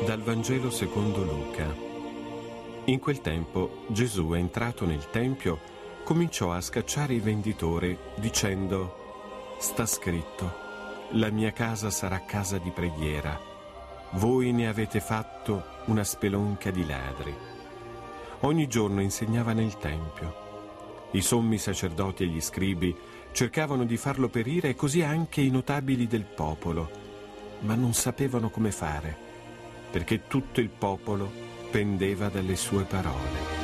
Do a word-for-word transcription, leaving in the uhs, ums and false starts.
Dal Vangelo secondo Luca. In quel tempo Gesù, entrato nel Tempio, cominciò a scacciare i venditori, dicendo: «Sta scritto, la mia casa sarà casa di preghiera. Voi ne avete fatto una spelonca di ladri». Ogni giorno insegnava nel Tempio. I sommi sacerdoti e gli scribi cercavano di farlo perire, e così anche i notabili del popolo, ma non sapevano come fare, perché tutto il popolo pendeva dalle sue parole.